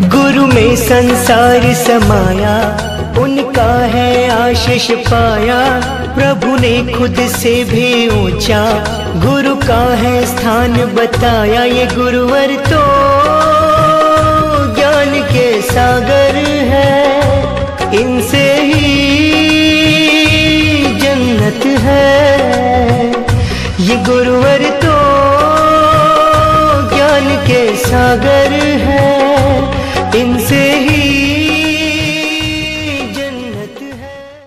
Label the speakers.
Speaker 1: गुरु में संसार समाया, उनका है आशीष पाया। प्रभु ने खुद से भी ऊंचा गुरु का है स्थान बताया। ये गुरुवर तो ज्ञान के सागर है, इनसे ही जन्नत है। ये गुरुवर तो ज्ञान के सागर है, इनसे